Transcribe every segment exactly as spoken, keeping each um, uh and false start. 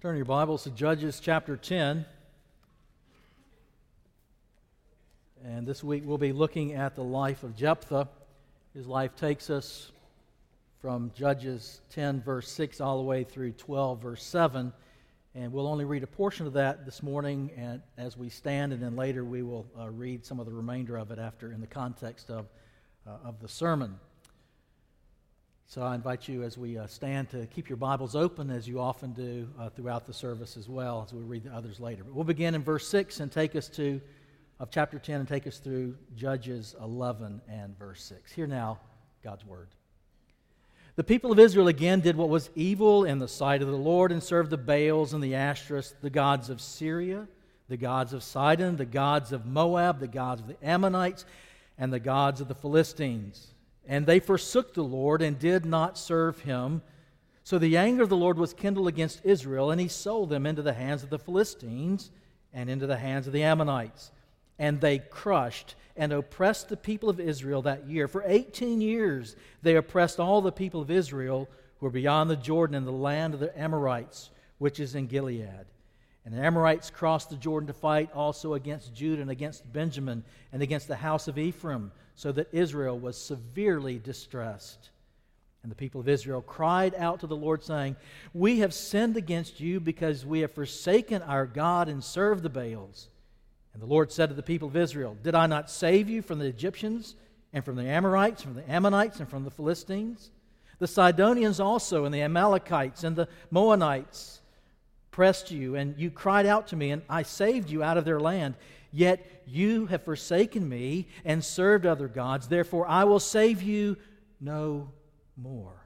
Turn your Bibles to Judges chapter ten. And this week we'll be looking at the life of Jephthah. His life takes us from Judges ten, verse six, all the way through twelve, verse seven. And we'll only read a portion of that this morning and as we stand, and then later we will uh, read some of the remainder of it after in the context of, uh, of the sermon. So I invite you as we uh, stand to keep your Bibles open, as you often do uh, throughout the service as well, as we read the others later. But we'll begin in verse six and take us to, of chapter ten, and take us through Judges eleven and verse six. Hear now God's Word. The people of Israel again did what was evil in the sight of the Lord and served the Baals and the Ashtoreths, the gods of Syria, the gods of Sidon, the gods of Moab, the gods of the Ammonites, and the gods of the Philistines. And they forsook the Lord and did not serve him. So the anger of the Lord was kindled against Israel, and he sold them into the hands of the Philistines and into the hands of the Ammonites. And they crushed and oppressed the people of Israel that year. For eighteen years they oppressed all the people of Israel who were beyond the Jordan in the land of the Amorites, which is in Gilead. And the Amorites crossed the Jordan to fight also against Judah and against Benjamin and against the house of Ephraim, so that Israel was severely distressed. And the people of Israel cried out to the Lord, saying, "We have sinned against you because we have forsaken our God and served the Baals." And the Lord said to the people of Israel, "Did I not save you from the Egyptians and from the Amorites, from the Ammonites, and from the Philistines? The Sidonians also, and the Amalekites, and the Moabites pressed you, and you cried out to me, and I saved you out of their land. Yet you have forsaken me and served other gods. Therefore I will save you no more.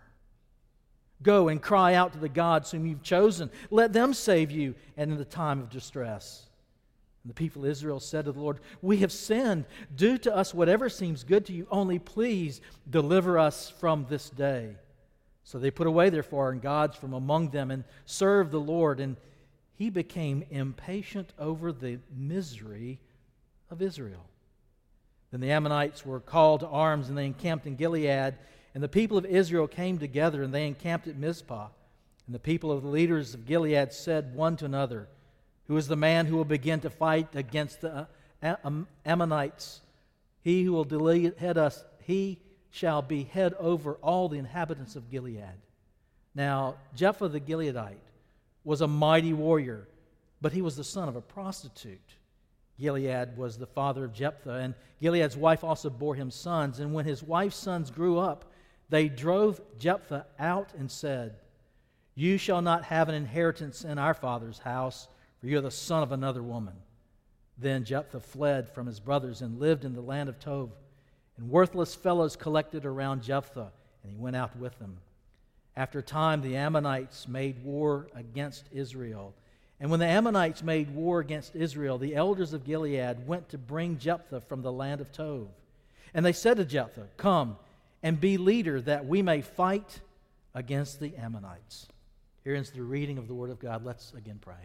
Go and cry out to the gods whom you've chosen. Let them save you and in the time of distress." And the people of Israel said to the Lord, "We have sinned. Do to us whatever seems good to you. Only please deliver us from this day." So they put away their foreign gods from among them and served the Lord. And he became impatient over the misery of Israel. Then the Ammonites were called to arms, and they encamped in Gilead. And the people of Israel came together, and they encamped at Mizpah. And the people of the leaders of Gilead said one to another, "Who is the man who will begin to fight against the Ammonites? He who will head us, he shall be head over all the inhabitants of Gilead." Now Jephthah the Gileadite was a mighty warrior, but he was the son of a prostitute. Gilead was the father of Jephthah, and Gilead's wife also bore him sons. And when his wife's sons grew up, they drove Jephthah out and said, "You shall not have an inheritance in our father's house, for you are the son of another woman." Then Jephthah fled from his brothers and lived in the land of Tob. And worthless fellows collected around Jephthah, and he went out with them. After a time, the Ammonites made war against Israel. And when the Ammonites made war against Israel, the elders of Gilead went to bring Jephthah from the land of Tob. And they said to Jephthah, "Come and be leader, that we may fight against the Ammonites." Here ends the reading of the Word of God. Let's again pray.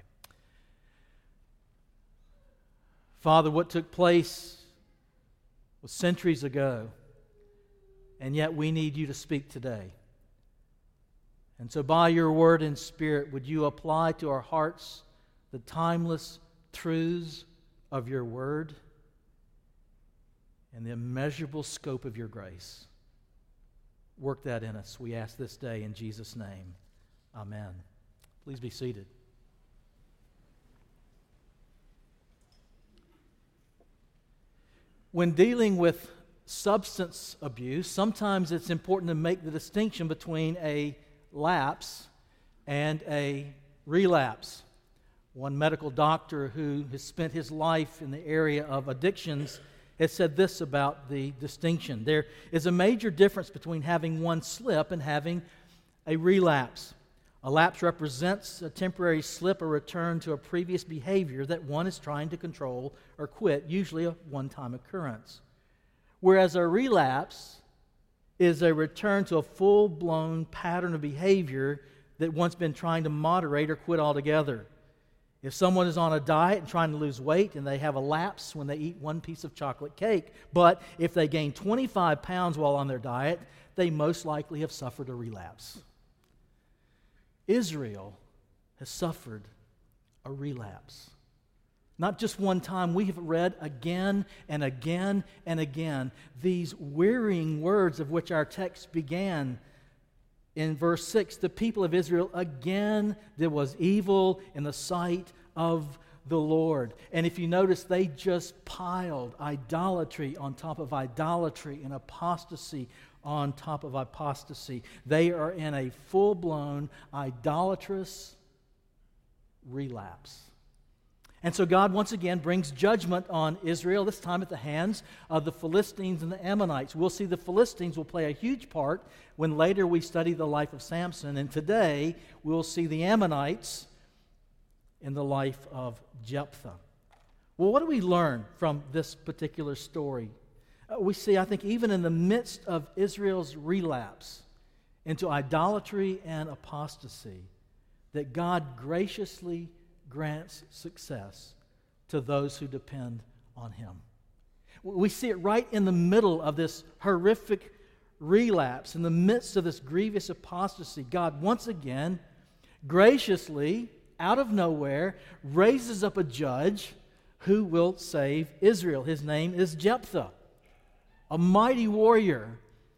Father, what took place was centuries ago, and yet we need you to speak today. And so by your word and spirit, would you apply to our hearts the timeless truths of your word and the immeasurable scope of your grace. Work that in us, we ask this day in Jesus' name. Amen. Please be seated. When dealing with substance abuse, sometimes it's important to make the distinction between a lapse and a relapse. One medical doctor who has spent his life in the area of addictions has said this about the distinction. There is a major difference between having one slip and having a relapse. A lapse represents a temporary slip or return to a previous behavior that one is trying to control or quit, usually a one-time occurrence. Whereas a relapse is a return to a full-blown pattern of behavior that one's been trying to moderate or quit altogether. If someone is on a diet and trying to lose weight and they have a lapse when they eat one piece of chocolate cake, but if they gain twenty-five pounds while on their diet, they most likely have suffered a relapse. Israel has suffered a relapse. Not just one time. We have read again and again and again these wearying words of which our text began in verse six. The people of Israel again did what was evil in the sight of the Lord. And if you notice, they just piled idolatry on top of idolatry and apostasy on top of apostasy. They are in a full-blown idolatrous relapse. And so God once again brings judgment on Israel, this time at the hands of the Philistines and the Ammonites. We'll see the Philistines will play a huge part when later we study the life of Samson. And today we'll see the Ammonites in the life of Jephthah. Well, what do we learn from this particular story? Uh, we see, I think, even in the midst of Israel's relapse into idolatry and apostasy, that God graciously grants success to those who depend on Him. We see it right in the middle of this horrific relapse, in the midst of this grievous apostasy. God once again, graciously, out of nowhere, raises up a judge who will save Israel. His name is Jephthah, a mighty warrior,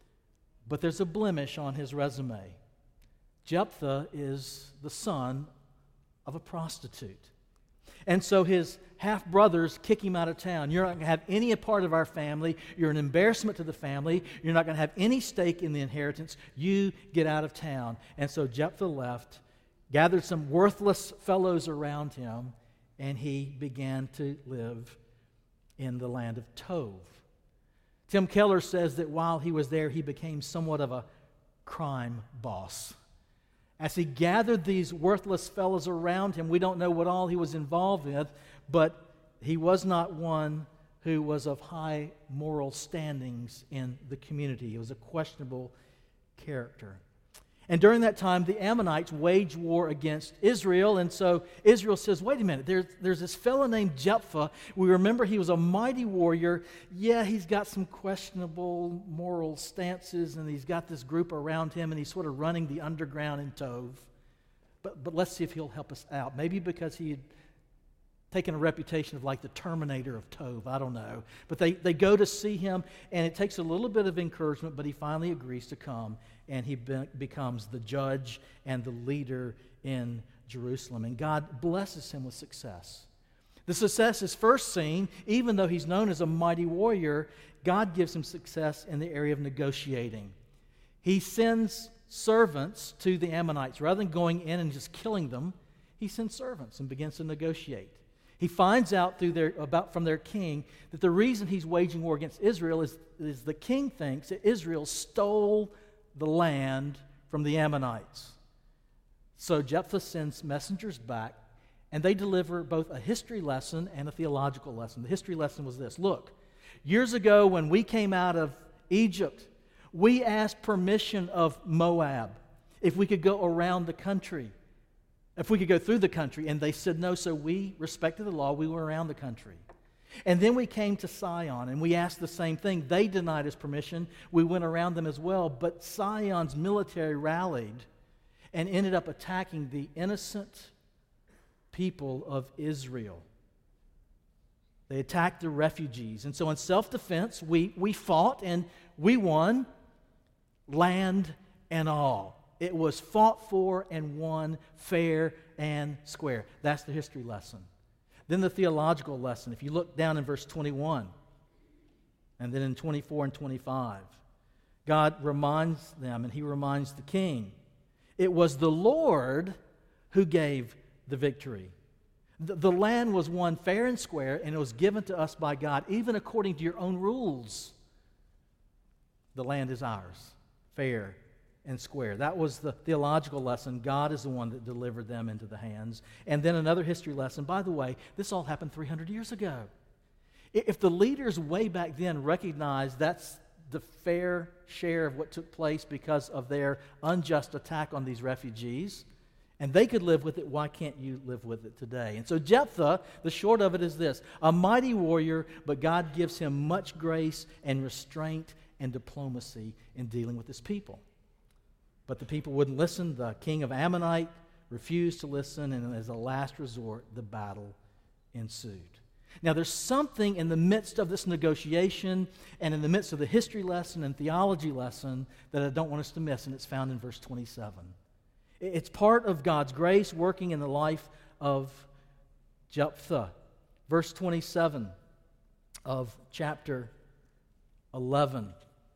but there's a blemish on his resume. Jephthah is the son of a prostitute. And so his half-brothers kick him out of town. You're not going to have any part of our family. You're an embarrassment to the family. You're not going to have any stake in the inheritance. You get out of town. And so Jephthah left, gathered some worthless fellows around him, and he began to live in the land of Tov. Tim Keller says that while he was there, he became somewhat of a crime boss. As he gathered these worthless fellows around him, we don't know what all he was involved with, but he was not one who was of high moral standings in the community. He was a questionable character. And during that time, the Ammonites waged war against Israel. And so Israel says, wait a minute, there's, there's this fellow named Jephthah. We remember he was a mighty warrior. Yeah, he's got some questionable moral stances, and he's got this group around him, and he's sort of running the underground in Tov. But, but let's see if he'll help us out. Maybe because he had taken a reputation of like the Terminator of Tov. I don't know. But they, they go to see him, and it takes a little bit of encouragement, but he finally agrees to come. And he be- becomes the judge and the leader in Jerusalem. And God blesses him with success. The success is first seen, even though he's known as a mighty warrior, God gives him success in the area of negotiating. He sends servants to the Ammonites. Rather than going in and just killing them, he sends servants and begins to negotiate. He finds out through their, about from their king that the reason he's waging war against Israel is, is the king thinks that Israel stole the land from the Ammonites. So Jephthah sends messengers back, and they deliver both a history lesson and a theological lesson. The history lesson was this: look, years ago when we came out of Egypt, we asked permission of Moab if we could go around the country, if we could go through the country, and they said no, so we respected the law, we were around the country. And then we came to Sihon, and we asked the same thing. They denied us permission. We went around them as well. But Sihon's military rallied and ended up attacking the innocent people of Israel. They attacked the refugees. And so in self-defense, we, we fought, and we won, land and all. It was fought for and won fair and square. That's the history lesson. Then the theological lesson. If you look down in verse twenty-one, and then in twenty-four and twenty-five, God reminds them, and he reminds the king, it was the Lord who gave the victory. The, the land was won fair and square, and it was given to us by God, even according to your own rules. The land is ours, fair and square. That was the theological lesson. God is the one that delivered them into the hands. And then another history lesson. By the way, this all happened three hundred years ago. If the leaders way back then recognized that's the fair share of what took place because of their unjust attack on these refugees, and they could live with it, why can't you live with it today? And so Jephthah, the short of it is this: a mighty warrior, but God gives him much grace and restraint and diplomacy in dealing with his people. But the people wouldn't listen. The king of Ammonite refused to listen, and as a last resort, the battle ensued. Now, there's something in the midst of this negotiation and in the midst of the history lesson and theology lesson that I don't want us to miss, and it's found in verse twenty-seven. It's part of God's grace working in the life of Jephthah. Verse twenty-seven of chapter eleven.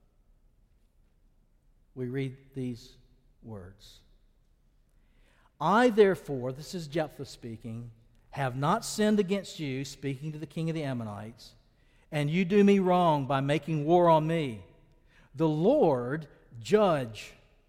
We read these words. I, therefore, this is Jephthah speaking, have not sinned against you, speaking to the king of the Ammonites, and you do me wrong by making war on me. The Lord judge,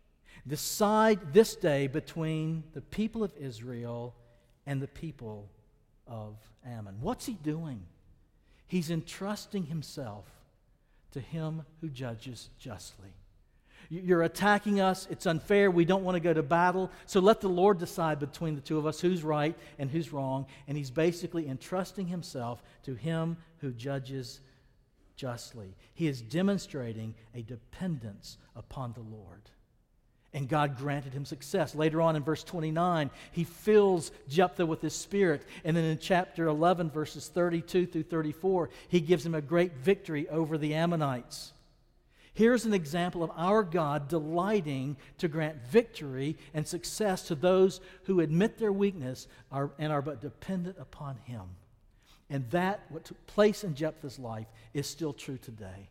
decide this day between the people of Israel and the people of Ammon. What's he doing? He's entrusting himself to him who judges justly. You're attacking us. It's unfair. We don't want to go to battle. So let the Lord decide between the two of us who's right and who's wrong. And he's basically entrusting himself to him who judges justly. He is demonstrating a dependence upon the Lord. And God granted him success. Later on in verse twenty-nine, he fills Jephthah with his spirit. And then in chapter eleven, verses thirty-two through thirty-four, he gives him a great victory over the Ammonites. Here's an example of our God delighting to grant victory and success to those who admit their weakness are, and are but dependent upon him. And that, what took place in Jephthah's life, is still true today.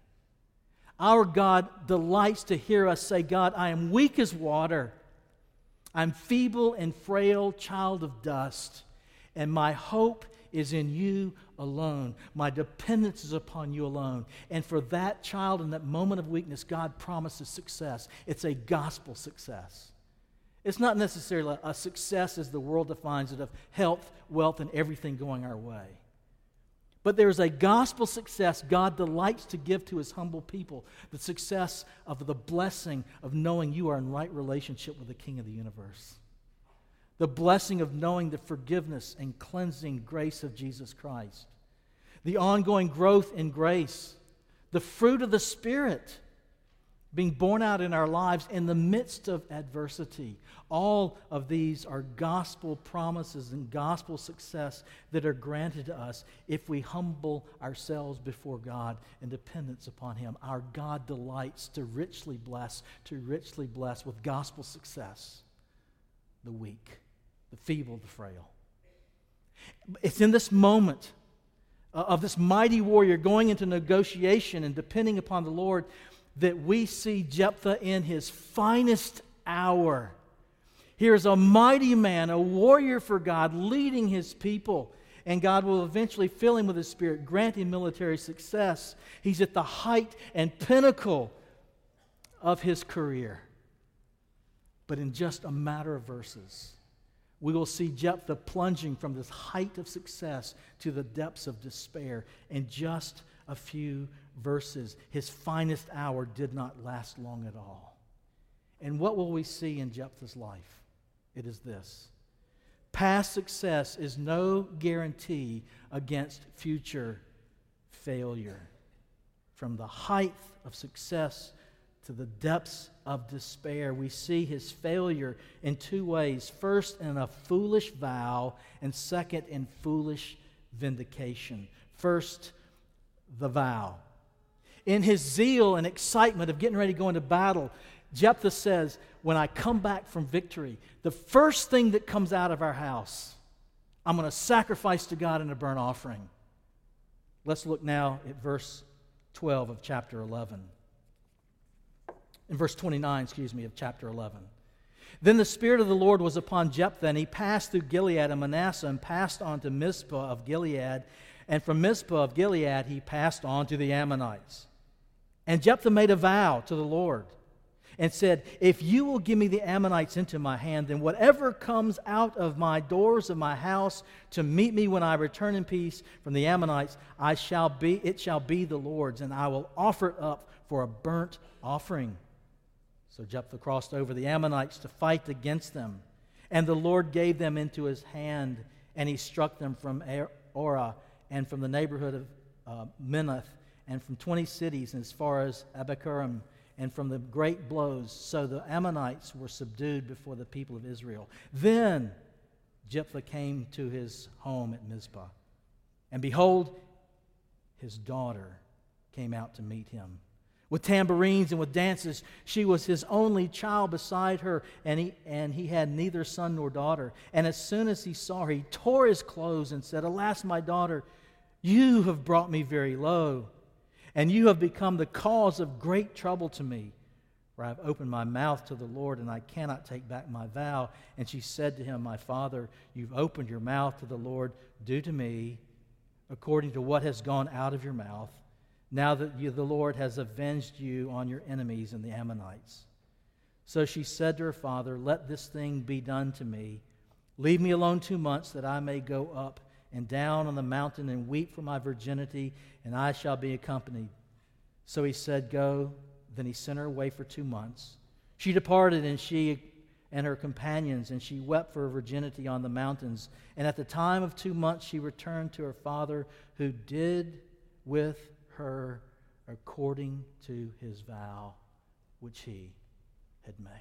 Our God delights to hear us say, God, I am weak as water. I'm feeble and frail, child of dust, and my hope is in you alone. My dependence is upon you alone. And for that child in that moment of weakness, God promises success. It's a gospel success. It's not necessarily a success as the world defines it of health, wealth, and everything going our way. But there is a gospel success God delights to give to his humble people. The success of the blessing of knowing you are in right relationship with the King of the universe. The blessing of knowing the forgiveness and cleansing grace of Jesus Christ. The ongoing growth in grace. The fruit of the Spirit being born out in our lives in the midst of adversity. All of these are gospel promises and gospel success that are granted to us if we humble ourselves before God in dependence upon him. Our God delights to richly bless, to richly bless with gospel success the weak, the feeble, the frail. It's in this moment of this mighty warrior going into negotiation and depending upon the Lord that we see Jephthah in his finest hour. Here is a mighty man, a warrior for God, leading his people. And God will eventually fill him with his Spirit, grant him military success. He's at the height and pinnacle of his career. But in just a matter of verses, we will see Jephthah plunging from this height of success to the depths of despair in just a few verses. His finest hour did not last long at all. And what will we see in Jephthah's life? It is this. Past success is no guarantee against future failure. From the height of success to the depths of despair, we see his failure in two ways. First, in a foolish vow, and second, in foolish vindication. First, the vow. In his zeal and excitement of getting ready to go into battle, Jephthah says, when I come back from victory, the first thing that comes out of our house, I'm going to sacrifice to God in a burnt offering. Let's look now at verse twelve of chapter eleven. In verse twenty-nine, excuse me, of chapter eleven. Then the Spirit of the Lord was upon Jephthah, and he passed through Gilead and Manasseh, and passed on to Mizpah of Gilead. And from Mizpah of Gilead he passed on to the Ammonites. And Jephthah made a vow to the Lord, and said, if you will give me the Ammonites into my hand, then whatever comes out of my doors of my house to meet me when I return in peace from the Ammonites, I shall be, it shall be the Lord's, and I will offer it up for a burnt offering. So Jephthah crossed over the Ammonites to fight against them. And the Lord gave them into his hand, and he struck them from Orah, and from the neighborhood of uh, Minnith, and from twenty cities, and as far as Abakurim. and from the great blows. So the Ammonites were subdued before the people of Israel. Then Jephthah came to his home at Mizpah, and behold, his daughter came out to meet him. With tambourines and with dances, she was his only child beside her, and he, and he had neither son nor daughter. And as soon as he saw her, he tore his clothes and said, Alas, my daughter, you have brought me very low, and you have become the cause of great trouble to me. For I have opened my mouth to the Lord, and I cannot take back my vow. And she said to him, My father, you've opened your mouth to the Lord. Do to me according to what has gone out of your mouth, now that you, the Lord has avenged you on your enemies and the Ammonites. So she said to her father, Let this thing be done to me. Leave me alone two months, that I may go up and down on the mountain and weep for my virginity, and I shall be accompanied. So he said, Go. Then he sent her away for two months. She departed, and she and her companions, and she wept for her virginity on the mountains. And at the time of two months she returned to her father, who did with her according to his vow, which he had made.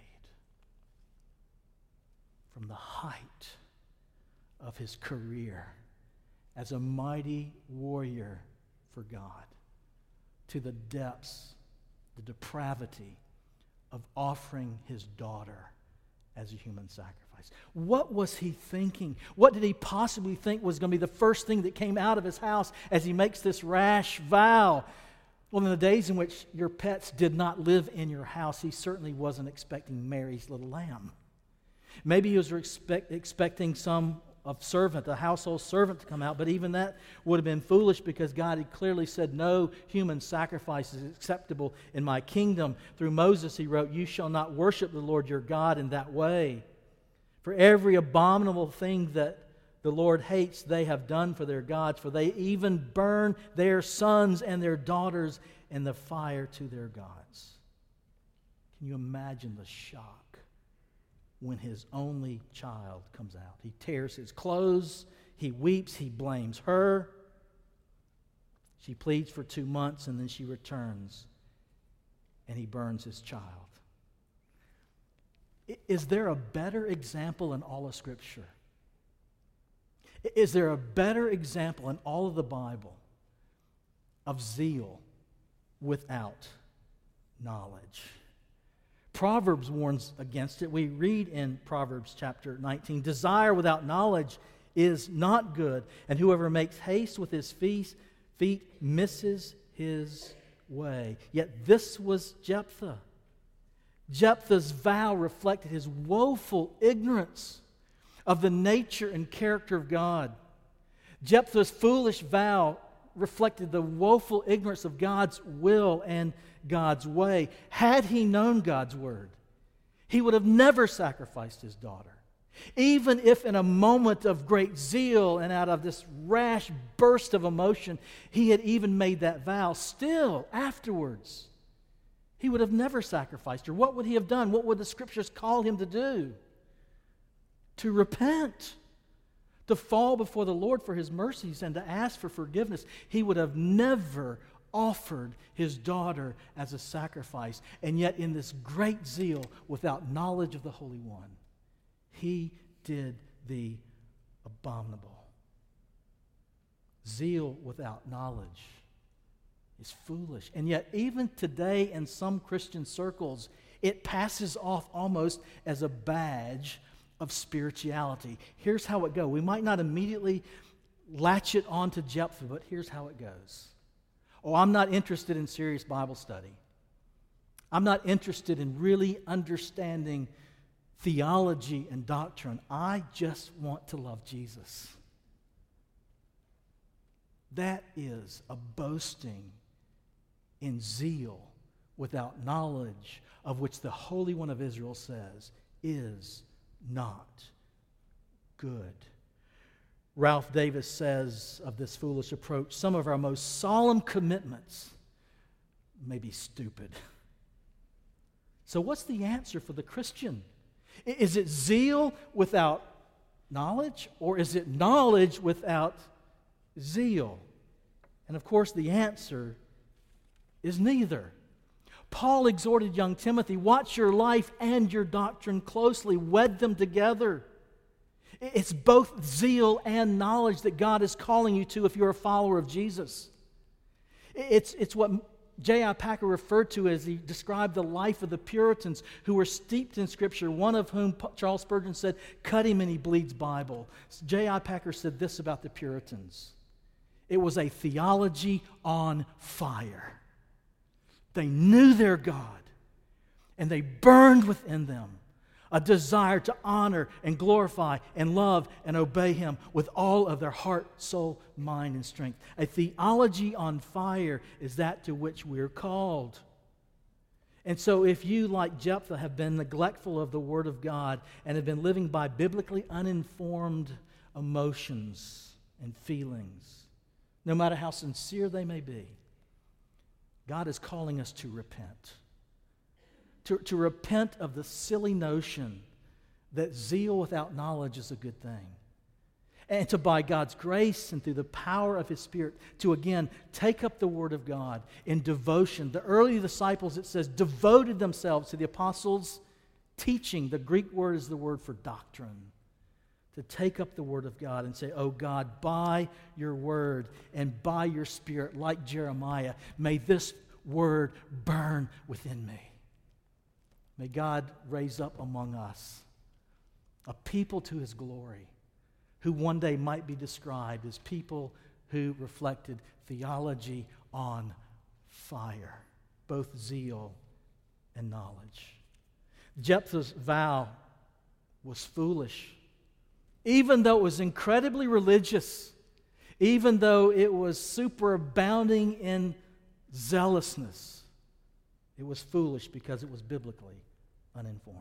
From the height of his career as a mighty warrior for God, to the depths, the depravity of offering his daughter as a human sacrifice. What was he thinking? What did he possibly think was going to be the first thing that came out of his house as he makes this rash vow? Well, in the days in which your pets did not live in your house, he certainly wasn't expecting Mary's little lamb. Maybe he was expect, expecting some a servant, a household servant to come out, but even that would have been foolish, because God had clearly said no human sacrifice is acceptable in my kingdom. Through Moses he wrote, You shall not worship the Lord your God in that way. For every abominable thing that the Lord hates they have done for their gods, for they even burn their sons and their daughters in the fire to their gods. Can you imagine the shock when his only child comes out? He tears his clothes, he weeps, he blames her. She pleads for two months, and then she returns, and he burns his child. Is there a better example in all of Scripture? Is there a better example in all of the Bible of zeal without knowledge? Proverbs warns against it. We read in Proverbs chapter nineteen, Desire without knowledge is not good, and whoever makes haste with his feet, feet misses his way. Yet this was Jephthah. Jephthah's vow reflected his woeful ignorance of the nature and character of God. Jephthah's foolish vow reflected the woeful ignorance of God's will and God's way. Had he known God's word, he would have never sacrificed his daughter. Even if in a moment of great zeal and out of this rash burst of emotion, he had even made that vow, still afterwards, he would have never sacrificed her. What would he have done? What would the Scriptures call him to do? To repent, to fall before the Lord for his mercies, and to ask for forgiveness. He would have never offered his daughter as a sacrifice. And yet in this great zeal, without knowledge of the Holy One, he did the abominable. Zeal without knowledge is foolish. And yet even today in some Christian circles, it passes off almost as a badge of spirituality. Here's how it goes. We might not immediately latch it onto Jephthah, but here's how it goes. Oh, I'm not interested in serious Bible study. I'm not interested in really understanding theology and doctrine. I just want to love Jesus. That is a boasting in zeal without knowledge, of which the Holy One of Israel says is not good. Ralph Davis says of this foolish approach, some of our most solemn commitments may be stupid. So what's the answer for the Christian? Is it zeal without knowledge, or is it knowledge without zeal? And of course the answer is neither. Paul exhorted young Timothy, watch your life and your doctrine closely, wed them together. It's both zeal and knowledge that God is calling you to if you're a follower of Jesus. It's, it's what J I Packer referred to as he described the life of the Puritans who were steeped in Scripture, one of whom Charles Spurgeon said, cut him and he bleeds Bible. J I Packer said this about the Puritans. It was a theology on fire. They knew their God, and they burned within them a desire to honor and glorify and love and obey Him with all of their heart, soul, mind, and strength. A theology on fire is that to which we're called. And so if you, like Jephthah, have been neglectful of the Word of God and have been living by biblically uninformed emotions and feelings, no matter how sincere they may be, God is calling us to repent. To, to repent of the silly notion that zeal without knowledge is a good thing. And to, by God's grace and through the power of His Spirit, to again take up the Word of God in devotion. The early disciples, it says, devoted themselves to the apostles' teaching. The Greek word is the word for doctrine. To take up the Word of God and say, oh God, by your Word and by your Spirit, like Jeremiah, may this Word burn within me. May God raise up among us a people to His glory who one day might be described as people who reflected theology on fire, both zeal and knowledge. Jephthah's vow was foolish, even though it was incredibly religious, even though it was superabounding in zealousness. It was foolish because it was biblically uninformed.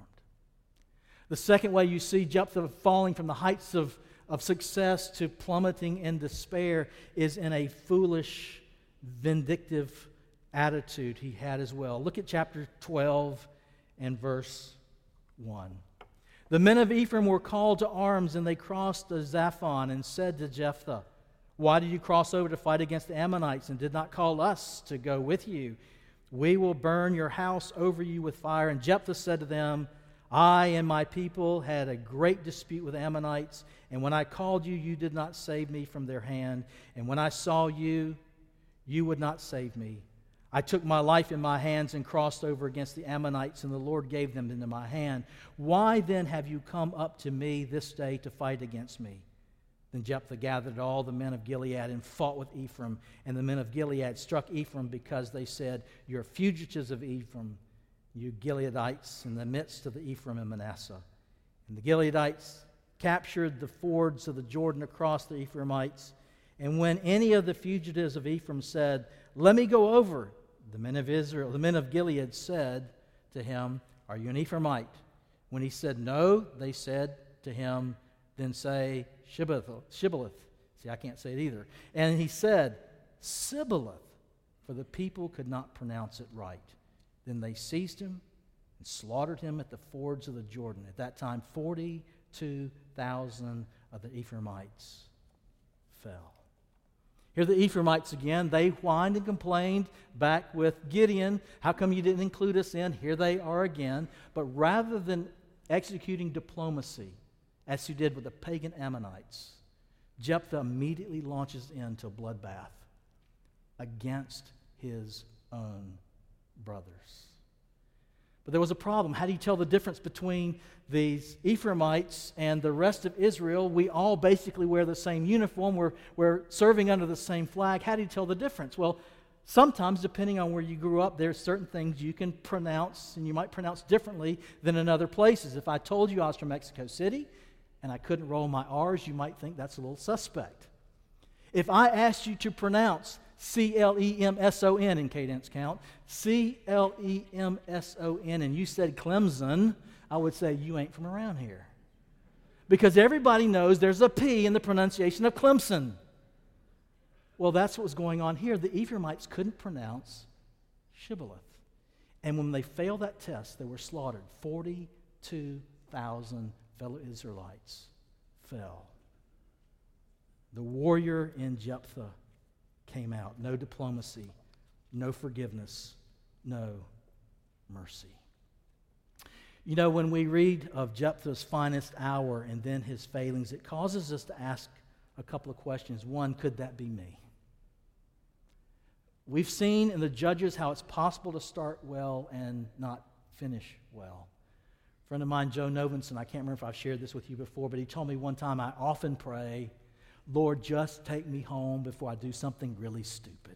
The second way you see Jephthah falling from the heights of, of success to plummeting in despair is in a foolish, vindictive attitude he had as well. Look at chapter twelve and verse one. The men of Ephraim were called to arms, and they crossed the Zaphon and said to Jephthah, why did you cross over to fight against the Ammonites and did not call us to go with you? We will burn your house over you with fire. And Jephthah said to them, I and my people had a great dispute with the Ammonites, and when I called you, you did not save me from their hand. And when I saw you, you would not save me. I took my life in my hands and crossed over against the Ammonites, and the Lord gave them into my hand. Why then have you come up to me this day to fight against me? Then Jephthah gathered all the men of Gilead and fought with Ephraim. And the men of Gilead struck Ephraim because they said, you're fugitives of Ephraim, you Gileadites, in the midst of the Ephraim and Manasseh. And the Gileadites captured the fords of the Jordan across the Ephraimites. And when any of the fugitives of Ephraim said, let me go over, the men of Israel, the men of Gilead said to him, are you an Ephraimite? When he said no, they said to him, then say Shibboleth. Shibboleth. See, I can't say it either. And he said, Sibboleth, for the people could not pronounce it right. Then they seized him and slaughtered him at the fords of the Jordan. At that time, forty-two thousand of the Ephraimites fell. Here the Ephraimites again, they whined and complained back with Gideon. How come you didn't include us in? Here they are again. But rather than executing diplomacy, as he did with the pagan Ammonites, Jephthah immediately launches into a bloodbath against his own brothers. But there was a problem. How do you tell the difference between these Ephraimites and the rest of Israel? We all basically wear the same uniform. We're, we're serving under the same flag. How do you tell the difference? Well, sometimes, depending on where you grew up, there's certain things you can pronounce, and you might pronounce differently than in other places. If I told you I was from Mexico City and I couldn't roll my R's, you might think that's a little suspect. If I asked you to pronounce C L E M S O N in cadence count, C L E M S O N, and you said Clemson, I would say you ain't from around here. Because everybody knows there's a P in the pronunciation of Clemson. Well, that's what was going on here. The Ephraimites couldn't pronounce Shibboleth. And when they failed that test, they were slaughtered. forty-two thousand fellow Israelites fell. The warrior in Jephthah came out. No diplomacy, no forgiveness, no mercy. You know, when we read of Jephthah's finest hour and then his failings, it causes us to ask a couple of questions. One, could that be me? We've seen in the Judges how it's possible to start well and not finish well. A friend of mine, Joe Novenson, I can't remember if I've shared this with you before, but he told me one time, I often pray, Lord, just take me home before I do something really stupid.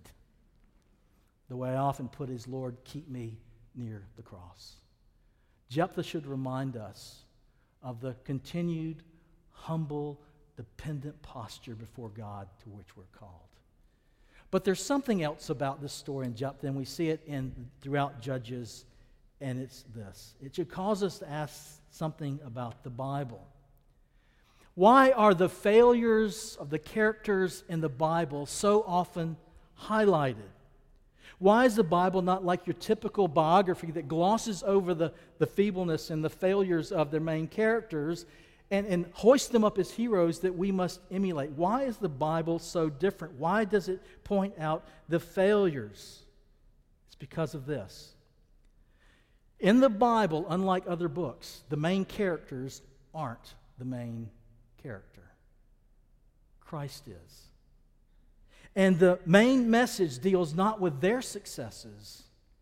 The way I often put is, Lord, keep me near the cross. Jephthah should remind us of the continued, humble, dependent posture before God to which we're called. But there's something else about this story in Jephthah, and we see it in throughout Judges, and it's this. It should cause us to ask something about the Bible. Why are the failures of the characters in the Bible so often highlighted? Why is the Bible not like your typical biography that glosses over the, the feebleness and the failures of their main characters and, and hoists them up as heroes that we must emulate? Why is the Bible so different? Why does it point out the failures? It's because of this. In the Bible, unlike other books, the main characters aren't the main character. Christ is. And the main message deals not with their successes,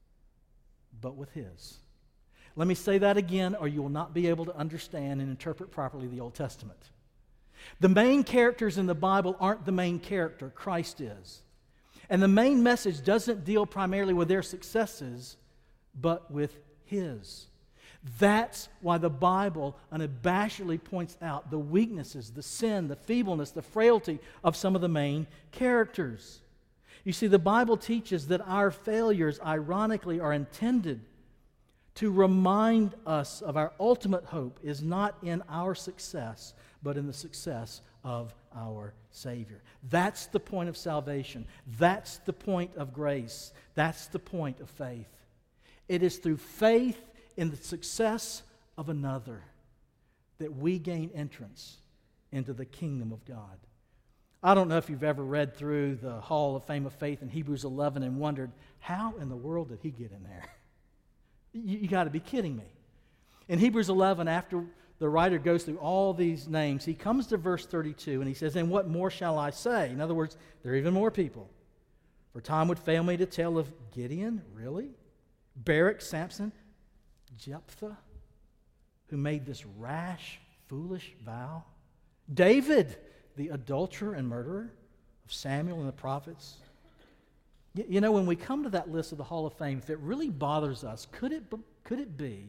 but with His. Let me say that again, or you will not be able to understand and interpret properly the Old Testament. The main characters in the Bible aren't the main character. Christ is. And the main message doesn't deal primarily with their successes, but with His. That's why the Bible unabashedly points out the weaknesses, the sin, the feebleness, the frailty of some of the main characters. You see, the Bible teaches that our failures, ironically, are intended to remind us of our ultimate hope is not in our success, but in the success of our Savior. That's the point of salvation. That's the point of grace. That's the point of faith. It is through faith in the success of another that we gain entrance into the kingdom of God. I don't know if you've ever read through the Hall of Fame of Faith in Hebrews eleven and wondered, how in the world did he get in there? You, you got to be kidding me. In Hebrews eleven, after the writer goes through all these names, he comes to verse thirty-two and he says, and what more shall I say? In other words, there are even more people. For time would fail me to tell of Gideon, really? Barak, Samson, Jephthah, who made this rash, foolish vow. David, the adulterer and murderer of Samuel and the prophets. You, you know, when we come to that list of the Hall of Fame, if it really bothers us, could it, could it be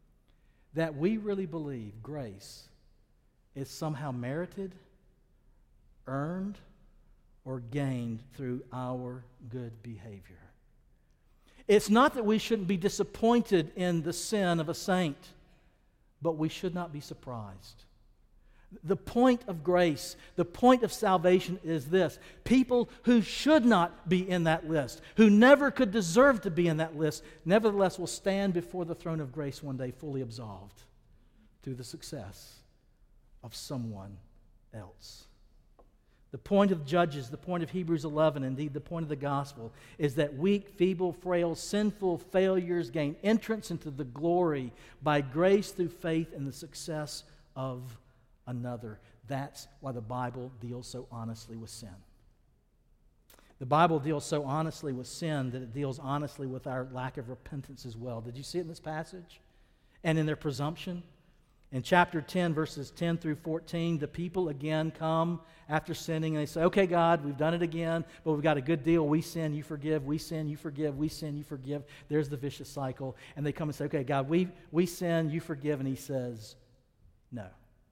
that we really believe grace is somehow merited, earned, or gained through our good behavior? It's not that we shouldn't be disappointed in the sin of a saint, but we should not be surprised. The point of grace, the point of salvation is this. People who should not be in that list, who never could deserve to be in that list, nevertheless will stand before the throne of grace one day fully absolved through the success of someone else. The point of Judges, the point of Hebrews eleven, indeed the point of the gospel, is that weak, feeble, frail, sinful failures gain entrance into the glory by grace through faith in the success of another. That's why the Bible deals so honestly with sin. The Bible deals so honestly with sin that it deals honestly with our lack of repentance as well. Did you see it in this passage? And in their presumption? In chapter ten, verses ten through fourteen, the people again come after sinning and they say, okay, God, we've done it again, but we've got a good deal. We sin, you forgive. We sin, you forgive. We sin, you forgive. There's the vicious cycle. And they come and say, okay, God, we, we sin, you forgive. And He says, no.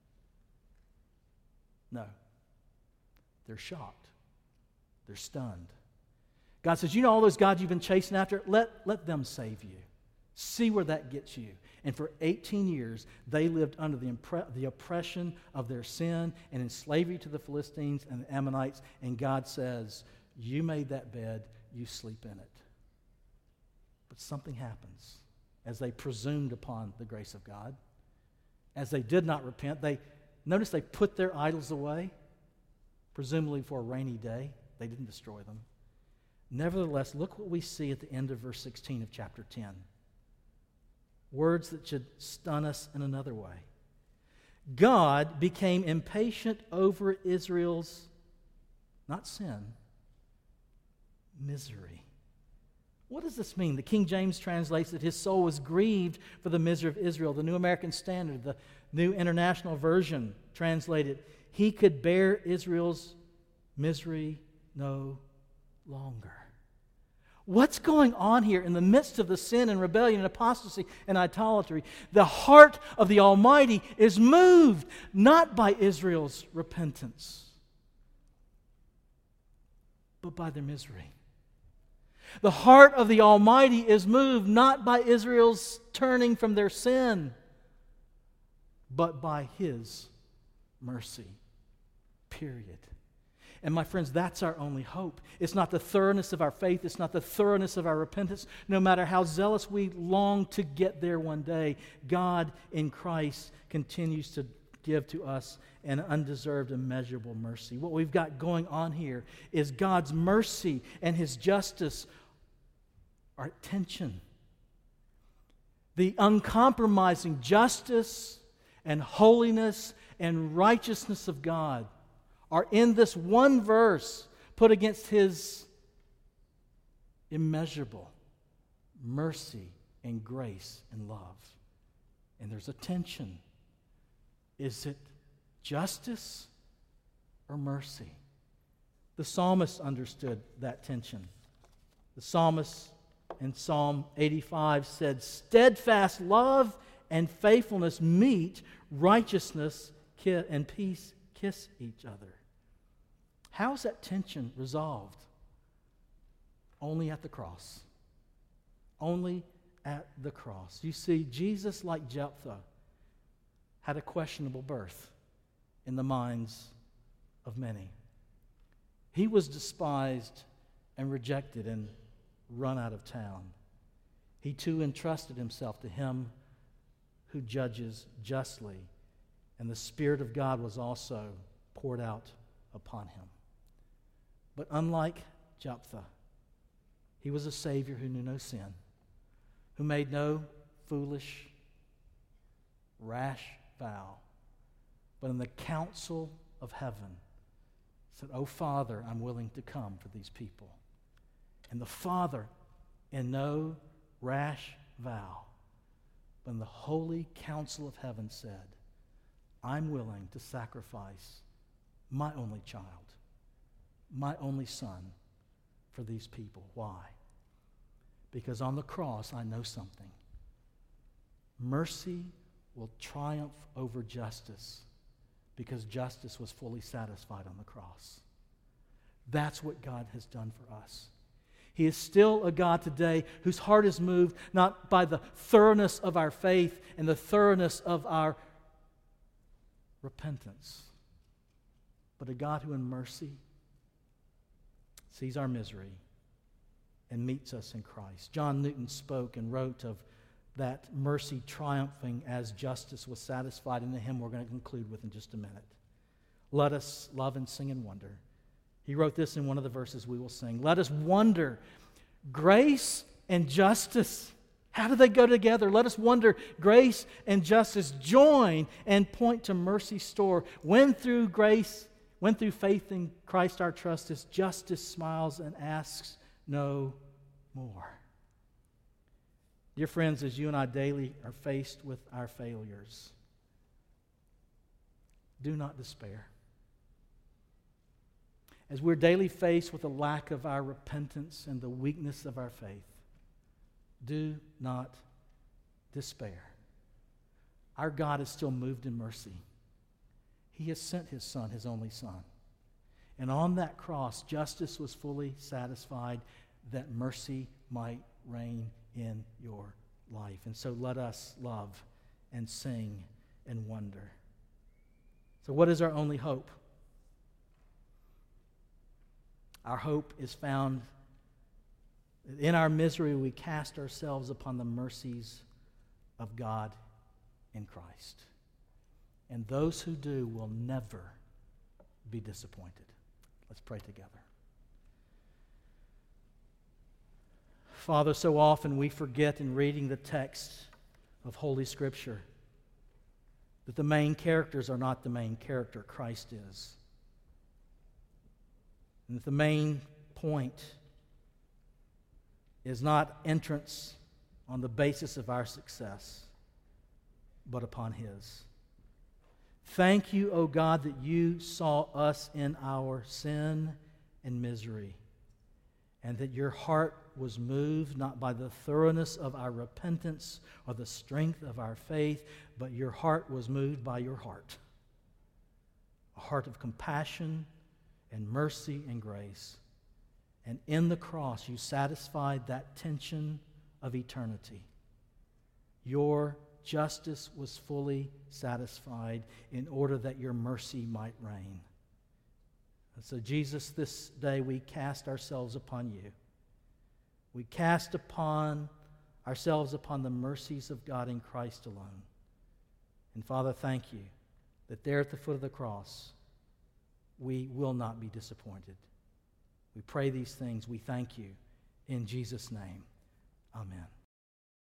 No. They're shocked. They're stunned. God says, you know all those gods you've been chasing after? Let, let them save you. See where that gets you. And for eighteen years, they lived under the, impre- the oppression of their sin and in slavery to the Philistines and the Ammonites. And God says, you made that bed, you sleep in it. But something happens as they presumed upon the grace of God. As they did not repent, they notice they put their idols away, presumably for a rainy day. They didn't destroy them. Nevertheless, look what we see at the end of verse sixteen of chapter ten. words that should stun us in another way. God became impatient over Israel's, not sin, misery. What does this mean? The King James translates that his soul was grieved for the misery of Israel. The New American Standard, the New International Version, translated, he could bear Israel's misery no longer. What's going on here in the midst of the sin and rebellion and apostasy and idolatry? The heart of the Almighty is moved not by Israel's repentance, but by their misery. The heart of the Almighty is moved not by Israel's turning from their sin, but by His mercy. Period. And my friends, that's our only hope. It's not the thoroughness of our faith. It's not the thoroughness of our repentance. No matter how zealous we long to get there one day, God in Christ continues to give to us an undeserved, immeasurable mercy. What we've got going on here is God's mercy and His justice are at tension. The uncompromising justice and holiness and righteousness of God are in this one verse put against His immeasurable mercy and grace and love. And there's a tension. Is it justice or mercy? The psalmist understood that tension. The psalmist in Psalm eighty-five said, "Steadfast love and faithfulness meet, righteousness and peace kiss each other." How's that tension resolved? Only at the cross. Only at the cross. You see, Jesus, like Jephthah, had a questionable birth in the minds of many. He was despised and rejected and run out of town. He too entrusted himself to Him who judges justly, and the Spirit of God was also poured out upon him. But unlike Jephthah, he was a Savior who knew no sin, who made no foolish, rash vow, but in the council of heaven said, "Oh, Father, I'm willing to come for these people." And the Father, in no rash vow, but in the holy council of heaven said, "I'm willing to sacrifice my only child, my only son, for these people." Why? Because on the cross, I know something. Mercy will triumph over justice because justice was fully satisfied on the cross. That's what God has done for us. He is still a God today whose heart is moved not by the thoroughness of our faith and the thoroughness of our repentance, but a God who in mercy sees our misery and meets us in Christ. John Newton spoke and wrote of that mercy triumphing as justice was satisfied in the hymn we're going to conclude with in just a minute. Let us love and sing and wonder. He wrote this in one of the verses we will sing. Let us wonder, grace and justice, how do they go together? Let us wonder, grace and justice join and point to mercy's store. When through grace, when through faith in Christ our trust is, justice smiles and asks no more. Dear friends, as you and I daily are faced with our failures, do not despair. As we're daily faced with the lack of our repentance and the weakness of our faith, do not despair. Our God is still moved in mercy. He has sent His Son, His only Son. And on that cross, justice was fully satisfied that mercy might reign in your life. And so let us love and sing and wonder. So what is our only hope? Our hope is found in our misery. We cast ourselves upon the mercies of God in Christ. And those who do will never be disappointed. Let's pray together. Father, so often we forget in reading the text of Holy Scripture that the main characters are not the main character, Christ is. And that the main point is not entrance on the basis of our success, but upon His. Thank you, O God, that you saw us in our sin and misery, and that your heart was moved not by the thoroughness of our repentance or the strength of our faith, but your heart was moved by your heart. A heart of compassion and mercy and grace. And in the cross, you satisfied that tension of eternity. Your justice was fully satisfied in order that your mercy might reign. And so, Jesus, this day we cast ourselves upon you. We cast upon ourselves upon the mercies of God in Christ alone. And Father, thank you that there at the foot of the cross, we will not be disappointed. We pray these things. We thank you. In Jesus' name, amen.